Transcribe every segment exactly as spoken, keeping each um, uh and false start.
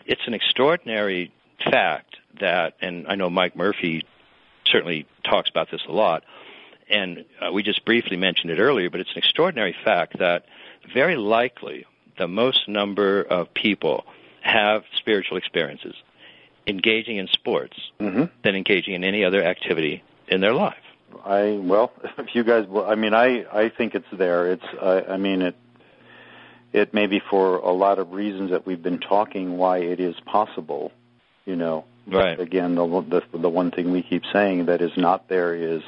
it's an extraordinary fact that, and I know Mike Murphy certainly talks about this a lot, and uh, we just briefly mentioned it earlier, but it's an extraordinary fact that very likely the most number of people have spiritual experiences engaging in sports mm-hmm. than engaging in any other activity in their life. I well, if you guys, I mean, I, I think it's there. It's I, I mean it. It may be for a lot of reasons that we've been talking why it is possible, you know. Right. But again, the, the the one thing we keep saying that is not there is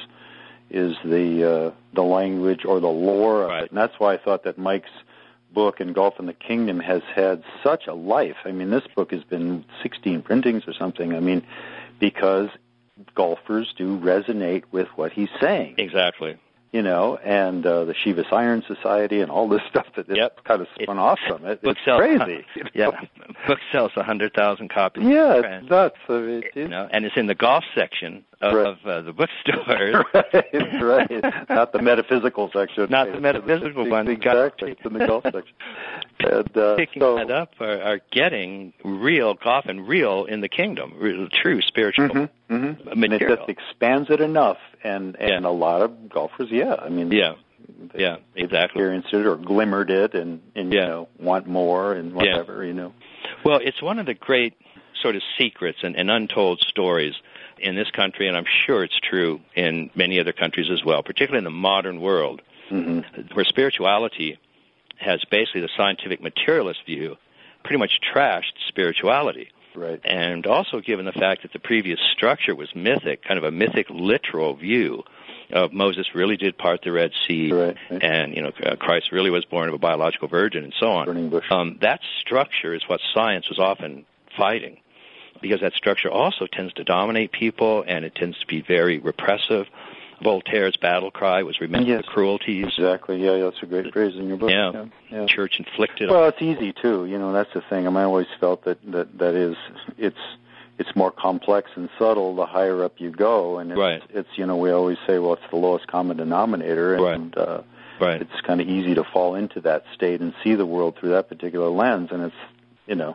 is the uh, the language or the lore of right. it, and that's why I thought that Mike's book Engulfing the Kingdom has had such a life. I mean, this book has been sixteen printings or something. I mean, because golfers do resonate with what he's saying. Exactly. You know, and uh, the Chivas Iron Society and all this stuff that yep. kind of spun it, off from it. It's sells, crazy. You know? Yeah, book sells one hundred thousand copies. Yeah, it's nuts. I mean, you know, and it's in the golf section of, right. of uh, the bookstore. right, right. Not the metaphysical section. Not the metaphysical the, one. Exactly, it's in the golf section. And, uh, picking so, that up are, are getting real golf and real in the kingdom, real, true spiritual mm-hmm, mm-hmm. material. And it just expands it enough, and, and yeah. a lot of golfers, yeah, I mean, yeah, yeah, exactly, experienced it or glimmered it, and, and yeah. you know, want more and whatever, yeah. you know. Well, it's one of the great sort of secrets and, and untold stories in this country, and I'm sure it's true in many other countries as well, particularly in the modern world, mm-hmm. where spirituality has basically the scientific materialist view pretty much trashed spirituality. Right. And also given the fact that the previous structure was mythic, kind of a mythic literal view of Moses really did part the Red Sea, right, right. and you know Christ really was born of a biological virgin, and so on. Burning bush. Um, that structure is what science was often fighting, because that structure also tends to dominate people, and it tends to be very repressive. Voltaire's battle cry was remember yes. the cruelties. Exactly, yeah, that's a great phrase in your book. Yeah, yeah, yeah. Church inflicted. Well, it's easy too. You know, that's the thing. I mean, I always felt that that that is it's it's more complex and subtle the higher up you go, and it's, right. it's you know we always say, well, it's the lowest common denominator, and right. Uh, right. it's kind of easy to fall into that state and see the world through that particular lens, and it's you know.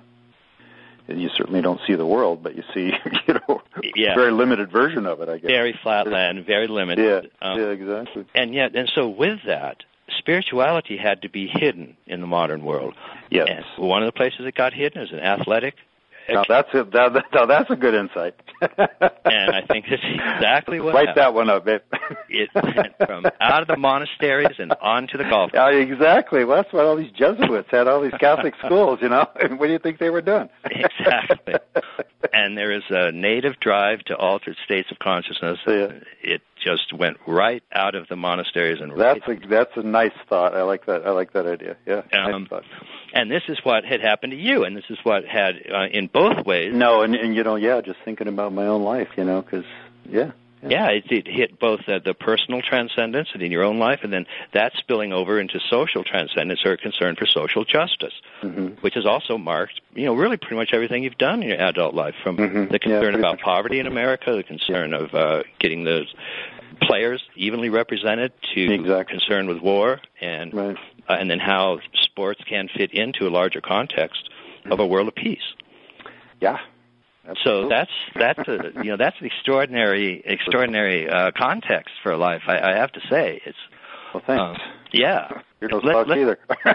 You certainly don't see the world, but you see, you know, yeah. a very limited version of it, I guess. Very flat land, very limited. Yeah, um, yeah, exactly. And yet, and so with that, spirituality had to be hidden in the modern world. Yes. And one of the places it got hidden is in athletic. Now that's a, that, now that's a good insight. And I think that's exactly what Write happened. that one up. It, it went from out of the monasteries and onto the golf course. Yeah, exactly. Well, that's what all these Jesuits had, all these Catholic schools, you know. And what do you think they were doing? Exactly. And there is a native drive to altered states of consciousness. Yeah. It just went right out of the monasteries and that's right. a that's a nice thought. I like that. I like that idea. Yeah. Um, nice thought. And this is what had happened to you, and this is what had uh, in both ways. No, and, and you know, yeah, just thinking about my own life, you know, because yeah. Yeah, yeah it, it hit both uh, the personal transcendence and in your own life, and then that spilling over into social transcendence or concern for social justice, mm-hmm. which has also marked, you know, really pretty much everything you've done in your adult life, from mm-hmm. the concern yeah, about much. poverty in America, the concern yeah. of uh, getting those players evenly represented, to exactly. concern with war, and right. uh, and then how sports can fit into a larger context mm-hmm. of a world of peace. Yeah. Absolutely. So that's that's a you know that's an extraordinary extraordinary uh, context for life. I, I have to say it's. Well, thanks. Um, yeah. You're no let, slouch let,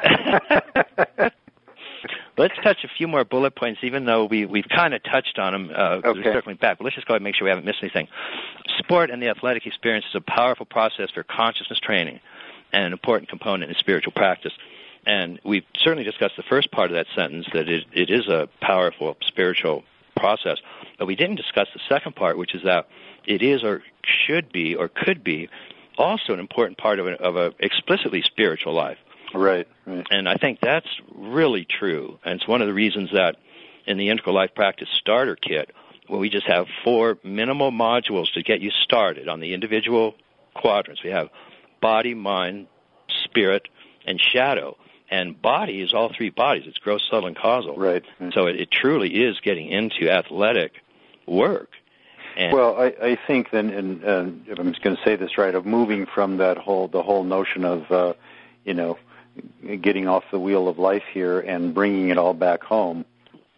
either. Let's touch a few more bullet points, even though we we've kind of touched on them. Uh, okay. We're circling back, but let's just go ahead and make sure we haven't missed anything. Sport and the athletic experience is a powerful process for consciousness training, and an important component in spiritual practice. And we've certainly discussed the first part of that sentence, that it, it is a powerful spiritual process. But we didn't discuss the second part, which is that it is or should be or could be also an important part of a, of a explicitly spiritual life. Right, right. And I think that's really true. And it's one of the reasons that in the Integral Life Practice Starter Kit, where we just have four minimal modules to get you started on the individual quadrants. We have body, mind, spirit, and shadow. And body is all three bodies. It's gross, subtle, and causal. Right. right. So it, it truly is getting into athletic work. And well, I, I think then, and, and if I'm just going to say this right, of moving from that whole the whole notion of, uh, you know, getting off the wheel of life here and bringing it all back home.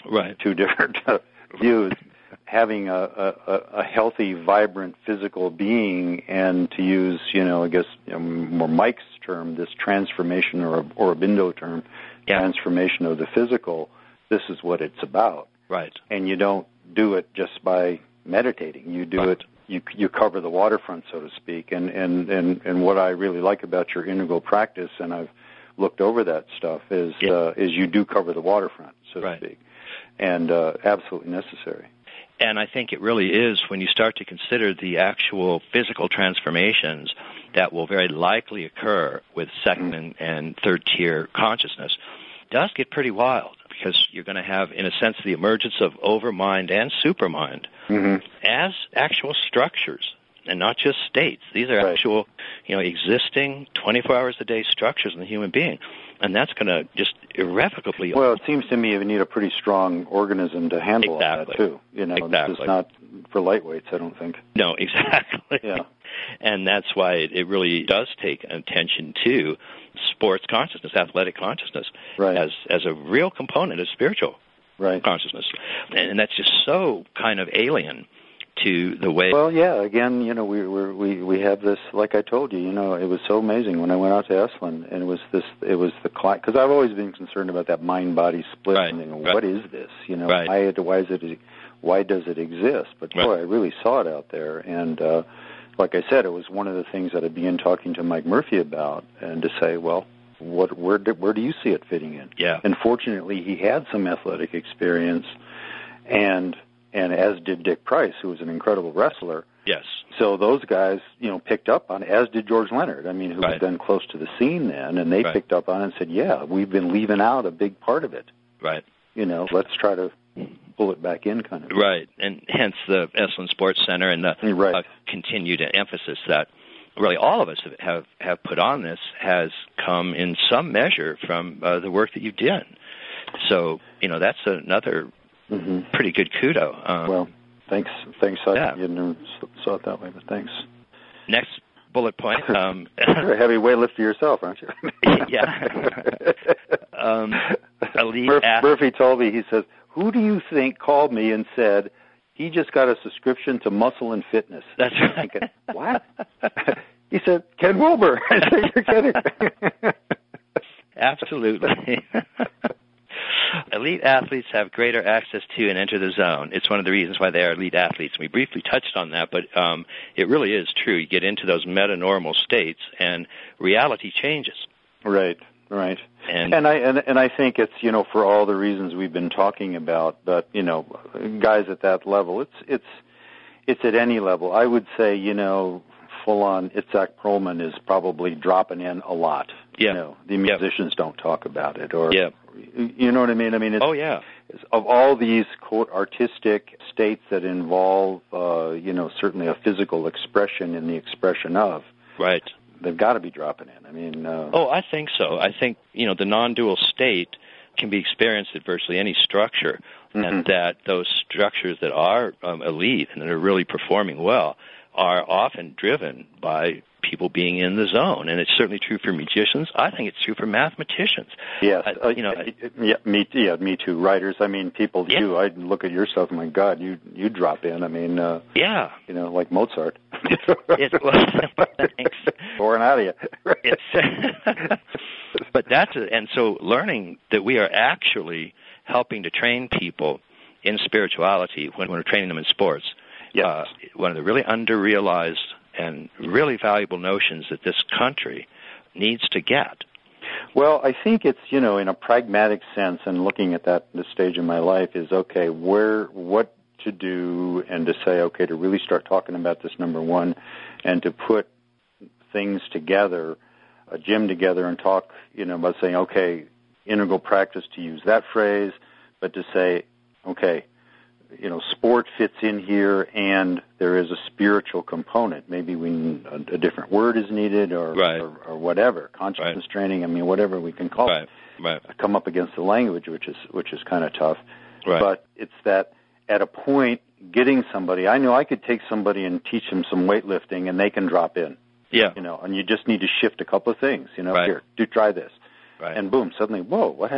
Right. Two different uh, views. Having a, a, a healthy, vibrant physical being, and to use, you know, I guess you know, more Mike's term, this transformation or or Aurobindo term, yeah. transformation of the physical. This is what it's about. Right. And you don't do it just by meditating. You do right. it. You you cover the waterfront, so to speak. And, and and and what I really like about your integral practice, and I've looked over that stuff, is yeah. uh, is you do cover the waterfront, so to right. speak, and uh, absolutely necessary. And I think it really is when you start to consider the actual physical transformations that will very likely occur with second and, and third tier consciousness, it does get pretty wild, because you're going to have, in a sense, the emergence of overmind and supermind mm-hmm. as actual structures and not just states. These are right. actual, you know, existing twenty-four hours a day structures in the human being. And that's going to just irrevocably... Well, it seems to me you need a pretty strong organism to handle exactly. all that, too. You know, exactly. This is not for lightweights, I don't think. No, exactly. Yeah. And that's why it really does take attention to sports consciousness, athletic consciousness, right. as as a real component of spiritual right. consciousness. And that's just so kind of alien to the way... Well, yeah, again, you know, we we we we have this, like I told you, you know, it was so amazing when I went out to Esalen, and it was this, it was the, because I've always been concerned about that mind-body split, right. and you know, right. what is this, you know, right. why, why is it, why does it exist? But boy, right. I really saw it out there, and uh, like I said, it was one of the things that I began talking to Mike Murphy about, and to say, well, what, where do, where do you see it fitting in? Yeah. And fortunately, he had some athletic experience, and... and as did Dick Price, who was an incredible wrestler. Yes. So those guys, you know, picked up on it, as did George Leonard, I mean, who right. was then close to the scene then, and they right. picked up on it and said, yeah, we've been leaving out a big part of it. Right. You know, let's try to pull it back in, kind of. Right, and hence the Esalen Sports Center and the right. uh, continued emphasis that really all of us have, have put on this has come in some measure from uh, the work that you did. So, you know, that's another... Mm-hmm. Pretty good kudo. Um, well, thanks. Thanks. I yeah. didn't saw it that way, but thanks. Next bullet point. Um, You're a heavy weightlifter yourself, aren't you? yeah. um, elite Murphy, ath- Murphy told me, he says, who do you think called me and said he just got a subscription to Muscle and Fitness? That's right. Thinking, what? He said, Ken Wilber. I said, you're kidding. Absolutely. Elite athletes have greater access to and enter the zone. It's one of the reasons why they are elite athletes. We briefly touched on that, but um, it really is true. You get into those meta-normal states, and reality changes. Right, right. And, and I and, and I think it's, you know, for all the reasons we've been talking about, but, you know, guys at that level, it's it's it's at any level. I would say, you know, full-on Itzhak Perlman is probably dropping in a lot. Yeah. You know, the musicians yeah. don't talk about it, or yeah. you know what I mean? I mean, it's, oh yeah. Of all these quote artistic states that involve, uh, you know, certainly a physical expression in the expression of, right? They've got to be dropping in. I mean, uh, oh, I think so. I think, you know, the non-dual state can be experienced at virtually any structure, mm-hmm. and that those structures that are um, elite and that are really performing well are often driven by people being in the zone, and it's certainly true for magicians. I think it's true for mathematicians. Yes, uh, you know, yeah, me, yeah, me too. Writers, I mean, people yeah. do. I look at your stuff, my God, you you drop in. I mean, uh, yeah, you know, like Mozart. it, well, thanks. Pouring out of you. It's, but that's a, and so learning that we are actually helping to train people in spirituality when we're training them in sports. Yes. Uh, one of the really under-realized and really valuable notions that this country needs to get. Well, I think it's, you know, in a pragmatic sense, and looking at that this stage of my life is, okay, where, what to do, and to say, okay, to really start talking about this, number one, and to put things together, a gym together, and talk, you know, about saying, okay, integral practice, to use that phrase, but to say, okay, you know, sport fits in here, and there is a spiritual component. Maybe we a, a different word is needed, or, right. or, or whatever, consciousness right. training. I mean, whatever we can call right. it. Right. Come up against the language, which is which is kind of tough. Right. But it's that at a point, getting somebody. I know I could take somebody and teach them some weightlifting, and they can drop in. Yeah. You know, and you just need to shift a couple of things. You know, right. here, do try this. Right. And boom, suddenly, whoa, what happened?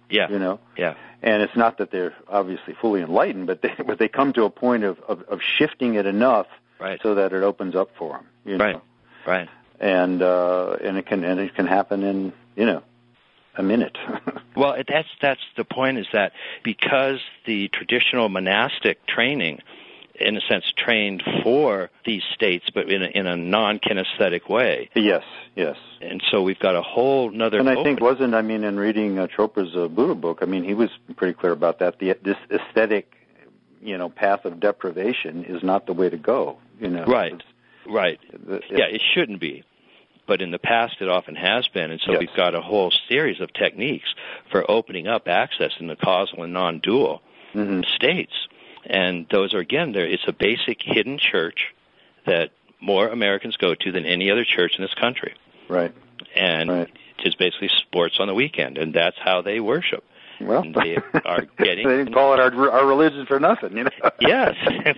Yeah. You know? Yeah. And it's not that they're obviously fully enlightened, but they, but they come to a point of, of, of shifting it enough right. so that it opens up for them. You know? Right. Right. And uh, and it can and it can happen in you know a minute. Well, that's that's the point, is that because the traditional monastic training, in a sense, trained for these states, but in a, in a non-kinesthetic way. Yes, yes. And so we've got a whole nother. And I open. think wasn't I mean in reading uh, Chopra's uh, Buddha book, I mean he was pretty clear about that. The this aesthetic, you know, path of deprivation is not the way to go. You know. Right. It's, right. The, yeah, it shouldn't be. But in the past, it often has been, and so yes. we've got a whole series of techniques for opening up access in the causal and non-dual mm-hmm. states. And those are, again, there. It's a basic hidden church that more Americans go to than any other church in this country. Right. And right. it's basically sports on the weekend, and that's how they worship. Well, and they are getting. They didn't call it our our religion for nothing, you know. Yes,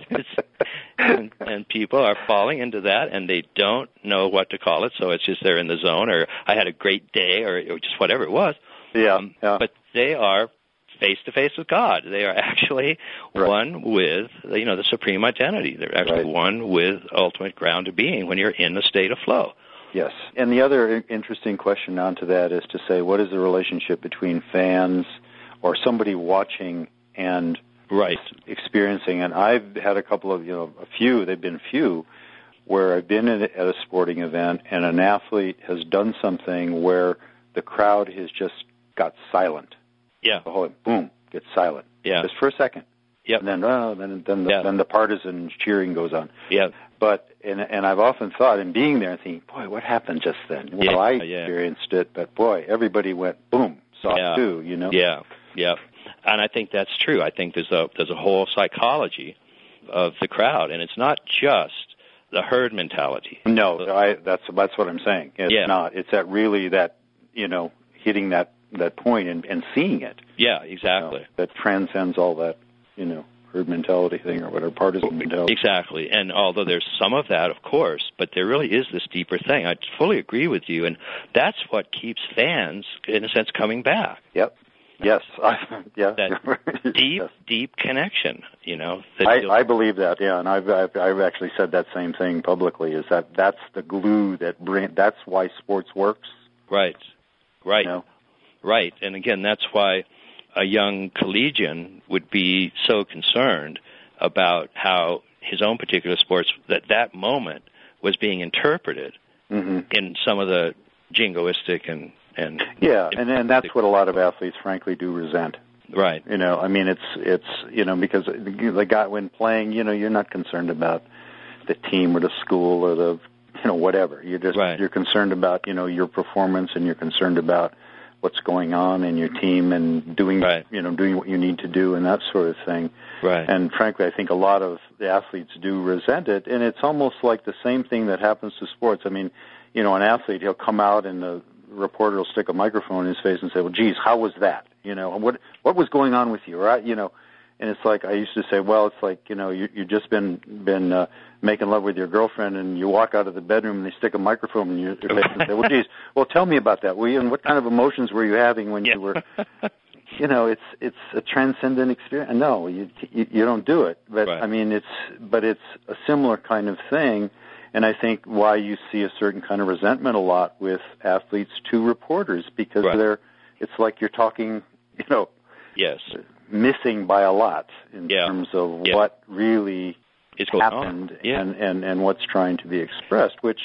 and, and people are falling into that, and they don't know what to call it. So it's just they're in the zone, or I had a great day, or, or just whatever it was. Yeah, um, yeah. But they are face to face with God. They are actually right. one with you know the supreme identity. They're actually right. one with ultimate grounded being when you're in the state of flow. Yes. And the other interesting question onto that is to say, what is the relationship between fans or somebody watching and right. experiencing? And I've had a couple of, you know, a few, they've been few, where I've been at a sporting event and an athlete has done something where the crowd has just got silent. Yeah. The whole, boom, gets silent. Yeah. Just for a second. Yep. And then, oh, then, then, the, yeah. then the partisan cheering goes on. Yeah. But and and I've often thought, in being there, and thinking, boy, what happened just then? Well, yeah, I yeah. experienced it, but boy, everybody went boom, saw yeah. it too. You know? Yeah, yeah. And I think that's true. I think there's a there's a whole psychology of the crowd, and it's not just the herd mentality. No, I, that's that's what I'm saying. It's yeah. not. It's that really that you know hitting that that point and, and seeing it. Yeah, exactly. You know, that transcends all that you know. herd mentality thing or whatever, partisan mentality. Exactly. And although there's some of that, of course, but there really is this deeper thing. I fully agree with you, and that's what keeps fans, in a sense, coming back. Yep. Yes. I, yeah. That deep, yes. deep connection, you know. I, I believe that, yeah, and I've, I've I've actually said that same thing publicly, is that that's the glue that bring, that's why sports works. Right. Right. You know? Right. And again, that's why a young collegian would be so concerned about how his own particular sports, that that moment was being interpreted mm-hmm. in some of the jingoistic and... and yeah, and, and that's what a lot of athletes, frankly, do resent. Right. You know, I mean, it's, it's you know, because the guy, when playing, you know, you're not concerned about the team or the school or the, you know, whatever. You're just, right. you're concerned about, you know, your performance, and you're concerned about what's going on in your team and doing, right. you know, doing what you need to do and that sort of thing. Right. And frankly, I think a lot of the athletes do resent it, and it's almost like the same thing that happens to sports. I mean, you know, an athlete, he'll come out and the reporter will stick a microphone in his face and say, "Well, geez, how was that? You know, what what was going on with you?" Right? You know, and it's like I used to say, well, it's like, you know, you you just been been uh, making love with your girlfriend, and you walk out of the bedroom and they stick a microphone in your face and say, "Well, geez, well, tell me about that. Were you, and what kind of emotions were you having when yeah. you were?" You know, it's it's a transcendent experience. No, you you, you don't do it, but right. I mean, it's but it's a similar kind of thing. And I think why you see a certain kind of resentment a lot with athletes to reporters, because right. they're, it's like you're talking, you know, yes, missing by a lot in yeah. terms of yeah. what really it's happened yeah. and, and, and what's trying to be expressed, which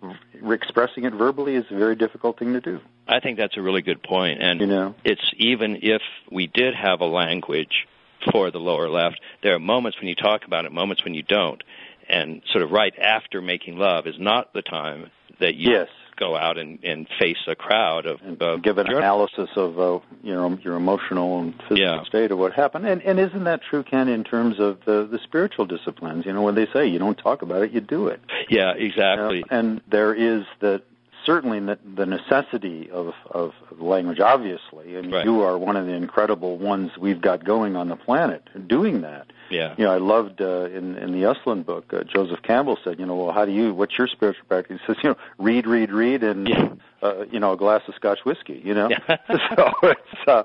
r- expressing it verbally is a very difficult thing to do. I think that's a really good point. And you know, it's even if we did have a language for the lower left, there are moments when you talk about it, moments when you don't. And sort of right after making love is not the time that you yes. go out and, and face a crowd of... And uh, give an analysis of uh, you know, your emotional and physical yeah. state of what happened. And, and isn't that true, Ken, in terms of the, the spiritual disciplines? You know, when they say you don't talk about it, you do it. Yeah, exactly. You know? And there is the certainly the, the necessity of, of language, obviously. I mean, right. you are one of the incredible ones we've got going on the planet doing that. Yeah. You know, I loved uh, in in the Esalen book, uh, Joseph Campbell said, you know, well, how do you, what's your spiritual practice? He says, you know, read, read, read, and, yeah. uh, you know, a glass of Scotch whiskey, you know. Yeah. so it's, uh,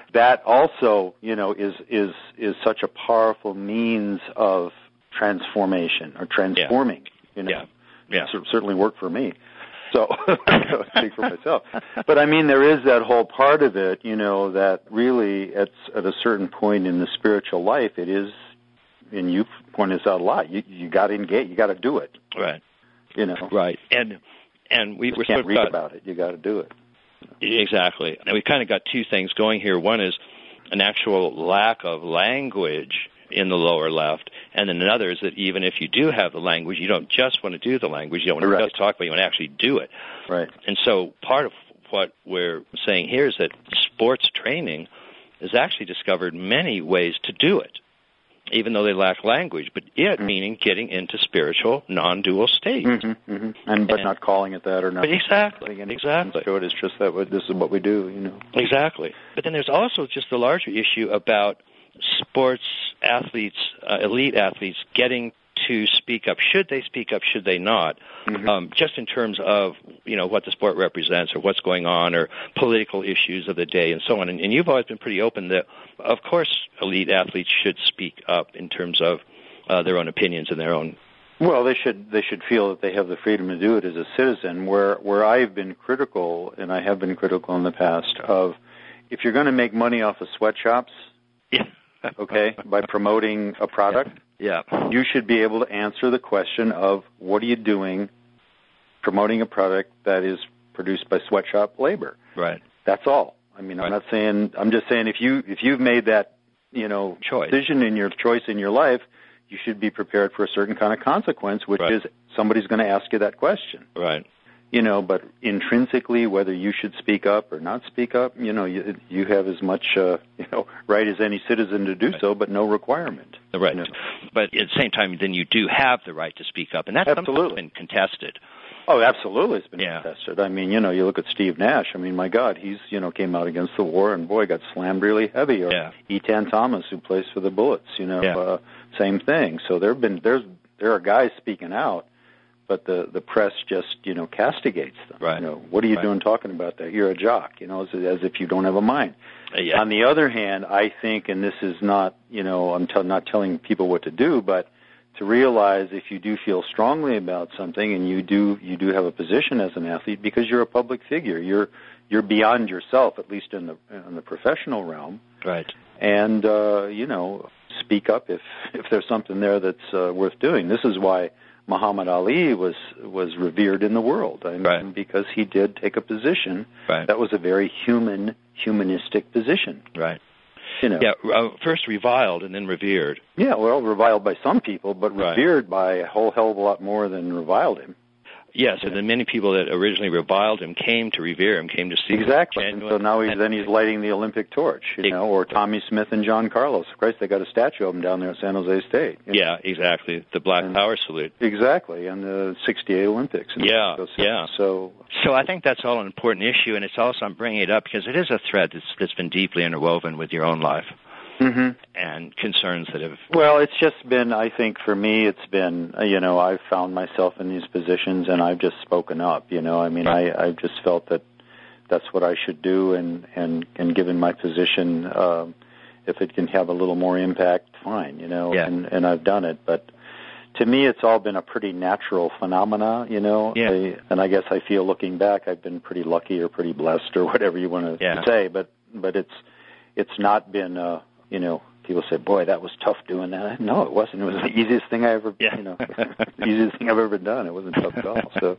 that also, you know, is is is such a powerful means of transformation or transforming. Yeah. You know, yeah. Yeah. It certainly worked for me. So I speak for myself. But I mean, there is that whole part of it, you know, that really at at a certain point in the spiritual life, it is, and you point this out a lot. You you got to engage. You got to do it. Right. You know. Right. And and we you we're can't read got, about it. You got to do it. Exactly. And we've kind of got two things going here. One is an actual lack of language in the lower left, and then another is that even if you do have the language, you don't just want to do the language, you don't want to right. just talk, but you want to actually do it. Right. And so part of what we're saying here is that sports training has actually discovered many ways to do it, even though they lack language, but it mm-hmm. meaning getting into spiritual, non-dual states. Mm-hmm, mm-hmm. And but and, not calling it that or not. Exactly, exactly. So it is just that this is what we do, you know. Exactly. But then there's also just the larger issue about sports athletes, uh, elite athletes, getting to speak up. Should they speak up? Should they not? Mm-hmm. Um, just in terms of, you know, what the sport represents or what's going on or political issues of the day and so on. And, and you've always been pretty open that, of course, elite athletes should speak up in terms of uh, their own opinions and their own. Well, they should they should feel that they have the freedom to do it as a citizen. Where where I've been critical, and I have been critical in the past, of if you're going to make money off of sweatshops, yeah. okay, by promoting a product, yeah. you should be able to answer the question of what are you doing promoting a product that is produced by sweatshop labor. Right. That's all. I mean, right. I'm not saying, I'm just saying if you if you've made that, you know, choice. decision in your choice in your life, you should be prepared for a certain kind of consequence, which right. is somebody's going to ask you that question. Right. You know, but intrinsically, whether you should speak up or not speak up, you know, you, you have as much, uh, you know, right as any citizen to do right. so, but no requirement. Right. You know? But at the same time, then you do have the right to speak up, and that's absolutely been contested. Oh, absolutely, it's been yeah. contested. I mean, you know, you look at Steve Nash. I mean, my God, he's, you know, came out against the war and, boy, got slammed really heavy. Or yeah. Etan Thomas, who plays for the Bullets, you know, yeah. uh, same thing. So there have been, there's, there are guys speaking out. But the, the press just, you know, castigates them. Right. You know, what are you right. doing talking about that? You're a jock, you know, as, as if you don't have a mind. Uh, yeah. On the other hand, I think, and this is not, you know, I'm t- not telling people what to do, but to realize if you do feel strongly about something and you do you do have a position as an athlete because you're a public figure, you're you're beyond yourself, at least in the in the professional realm. Right. And uh, you know, speak up if if there's something there that's uh, worth doing. This is why Muhammad Ali was was revered in the world, I mean, right. because he did take a position right. that was a very human, humanistic position. Right. You know. Yeah. Uh, first reviled and then revered. Yeah. Well, reviled by some people, but right. revered by a whole hell of a lot more than reviled him. Yes, and then many people that originally reviled him came to revere him, came to see exactly. him. And so now he's then he's lighting the Olympic torch, you know, or Tommy Smith and John Carlos. Christ, they got a statue of him down there at San Jose State. You know? Yeah, exactly. The Black and, Power salute. Exactly, and the sixty-eight Olympics. Yeah, yeah. So, so I think that's all an important issue, and it's also I'm bringing it up because it is a thread that's that's been deeply interwoven with your own life. Mm-hmm. And concerns that have... Well, it's just been, I think for me, it's been, you know, I've found myself in these positions and I've just spoken up, you know. I mean, I, I've just felt that that's what I should do and, and, and given my position, uh, if it can have a little more impact, fine, you know, yeah. and, and I've done it. But to me, it's all been a pretty natural phenomena, you know. Yeah. I, and I guess I feel looking back, I've been pretty lucky or pretty blessed or whatever you want to yeah. say, but, but it's, it's not been, uh, you know, people say, boy, that was tough doing that. No, it wasn't. It was the easiest thing I ever, yeah. you know, the easiest thing I've ever done. It wasn't tough at all. So,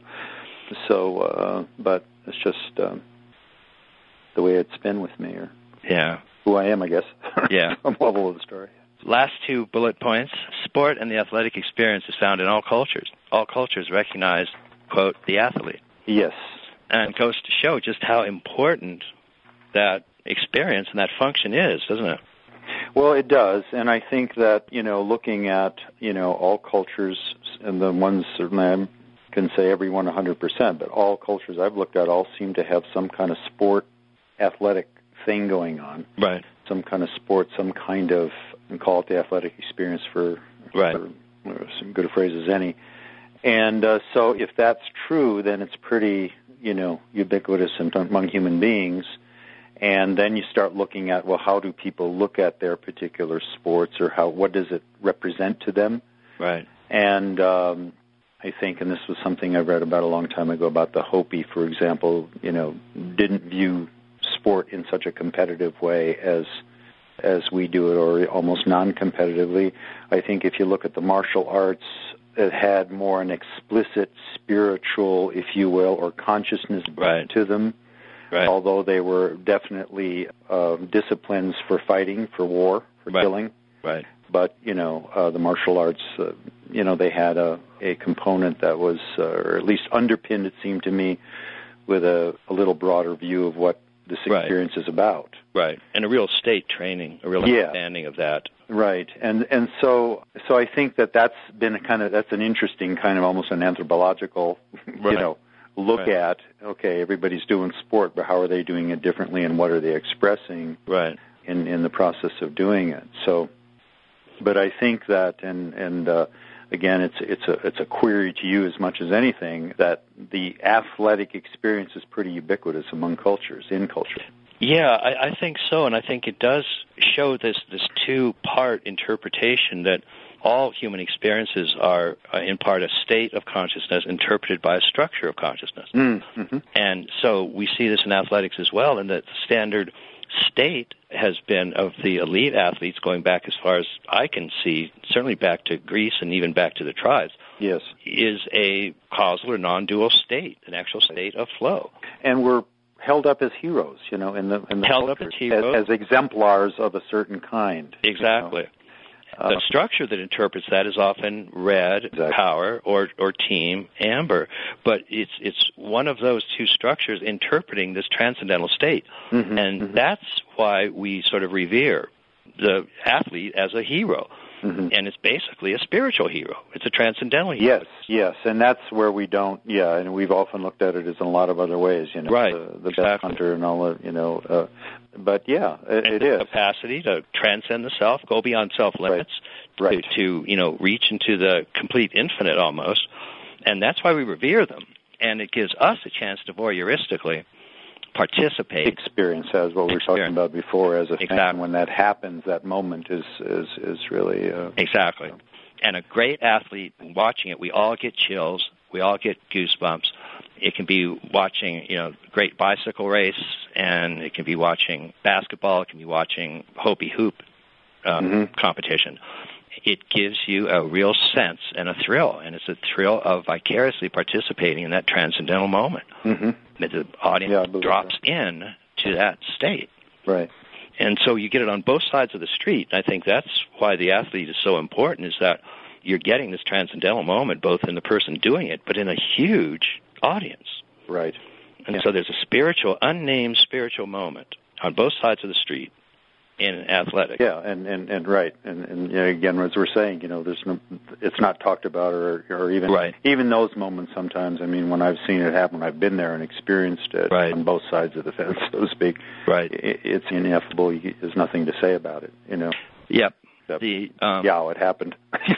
so, uh, but it's just um, the way it's been with me, or yeah, who I am, I guess. Yeah, a level of the story. Last two bullet points: sport and the athletic experience is found in all cultures. All cultures recognize, quote, the athlete. Yes, and it goes to show just how important that experience and that function is, doesn't it? Well, it does, and I think that, you know, looking at, you know, all cultures, and the ones certainly I can say every one one hundred percent, but all cultures I've looked at all seem to have some kind of sport, athletic thing going on. Right. Some kind of sport, some kind of, and call it the athletic experience for, right. for some good a phrase as any. And uh, so if that's true, then it's pretty, you know, ubiquitous among human beings. And then you start looking at, well, how do people look at their particular sports, or how what does it represent to them? Right. And um, I think, and this was something I read about a long time ago, about the Hopi, for example, you know, didn't view sport in such a competitive way as as we do it, or almost non-competitively. I think if you look at the martial arts, it had more an explicit spiritual, if you will, or consciousness right. to them. Right. Although they were definitely uh, disciplines for fighting, for war, for right. killing. Right. But, you know, uh, the martial arts, uh, you know, they had a, a component that was, uh, or at least underpinned, it seemed to me, with a, a little broader view of what this experience right. is about. Right. And a real state training, a real yeah. understanding of that. Right. And and so so I think that that's been a kind of, that's an interesting kind of almost an anthropological, right. you know, look right. at, okay, everybody's doing sport, but how are they doing it differently, and what are they expressing right. in, in the process of doing it? So, but I think that, and, and uh, again, it's it's a it's a query to you as much as anything, that the athletic experience is pretty ubiquitous among cultures, in culture. Yeah, I, I think so, and I think it does show this, this two-part interpretation that all human experiences are, uh, in part, a state of consciousness interpreted by a structure of consciousness. Mm-hmm. And so we see this in athletics as well, and that the standard state has been of the elite athletes going back as far as I can see, certainly back to Greece and even back to the tribes, yes, is a causal or non-dual state, an actual state of flow. And we're held up as heroes, you know, in the in the held culture, up as heroes, as, as exemplars of a certain kind. Exactly. You know? The structure that interprets that is often red, exactly. power, or or team, amber. But it's it's one of those two structures interpreting this transcendental state. Mm-hmm, and mm-hmm. that's why we sort of revere the athlete as a hero. Mm-hmm. And it's basically a spiritual hero. It's a transcendental hero. Yes, yes, and that's where we don't, yeah, and we've often looked at it as in a lot of other ways, you know, right. the, the exactly. best hunter and all that, you know, uh, but yeah, it, and it the is. capacity to transcend the self, go beyond self-limits, right. Right. To, to, you know, reach into the complete infinite almost, and that's why we revere them, and it gives us a chance to voyeuristically participate. Experience, as what we were talking about before, as a exactly. fan, when that happens, that moment is is, is really... Uh, exactly. You know. And a great athlete, watching it, we all get chills, we all get goosebumps. It can be watching, you know, great bicycle race, and it can be watching basketball, it can be watching Hopi hoop um, mm-hmm. competition. It gives you a real sense and a thrill, and it's a thrill of vicariously participating in that transcendental moment. Mm-hmm. That the audience yeah, drops that. in to that state. Right. And so you get it on both sides of the street. I think that's why the athlete is so important, is that you're getting this transcendental moment both in the person doing it, but in a huge audience. Right. And yeah. so there's a spiritual, unnamed spiritual moment on both sides of the street in athletics. Yeah, and, and, and right, and, and you know, again, as we're saying, you know, there's no, it's not talked about, or or even right. even those moments sometimes. I mean, when I've seen it happen, I've been there and experienced it right. on both sides of the fence, so to speak. Right, it, it's ineffable. There's nothing to say about it, you know. Yep. Except, the um, yeah, it happened.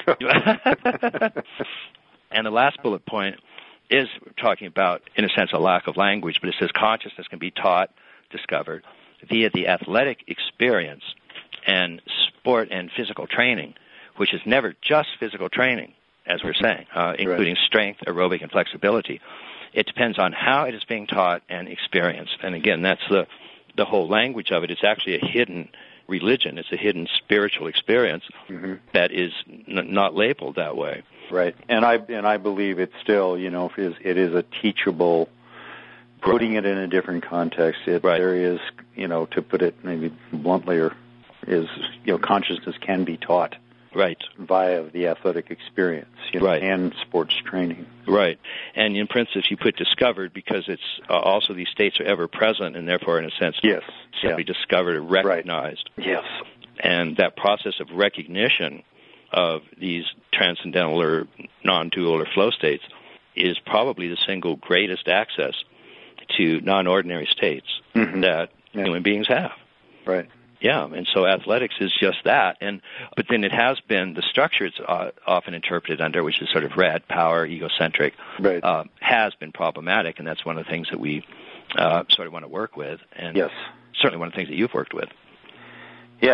And the last bullet point is talking about, in a sense, a lack of language, but it says consciousness can be taught, discovered via the athletic experience and sport and physical training, which is never just physical training, as we're saying, uh, including right. strength, aerobic, and flexibility. It depends on how it is being taught and experienced. And again, that's the, the whole language of it. It's actually a hidden religion. It's a hidden spiritual experience mm-hmm. that is n- not labeled that way. Right. And I and I believe it's still, you know, it is, it is a teachable, putting it in a different context. It, right. There is, you know, to put it maybe bluntly, or is, you know, consciousness can be taught. Right. Via the athletic experience, you know, right. and sports training. Right. And in principle, you put discovered because it's uh, also these states are ever present and therefore, in a sense, yes. simply yeah. discovered or recognized. Right. Yes. And that process of recognition of these transcendental or non-dual or flow states is probably the single greatest access to non-ordinary states mm-hmm. that yeah. human beings have. Right. Yeah, and so athletics is just that. And but then it has been the structure it's uh, often interpreted under, which is sort of red, power, egocentric, right. uh, has been problematic, and that's one of the things that we uh, sort of want to work with, and yes. certainly one of the things that you've worked with. Yes.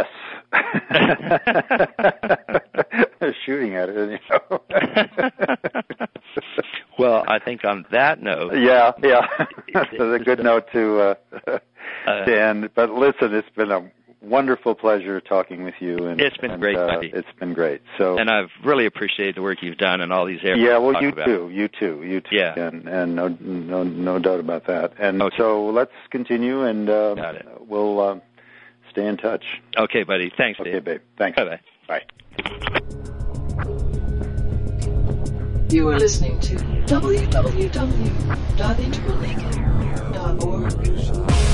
Shooting at it, you know. Well, I think on that note... Yeah, yeah. That's a good note to, uh, to end. But listen, it's been a wonderful pleasure talking with you. And, it's been and, great, uh, buddy. It's been great. So, and I've really appreciated the work you've done in all these areas. Yeah, well, you about. too. You too. You too. Yeah. And, and no, no, no doubt about that. And okay. so let's continue, and uh, Got it. we'll uh, stay in touch. Okay, buddy. Thanks, Dave. Okay, babe. Thanks. Bye-bye. Bye. You are listening to w w w dot interleague dot org.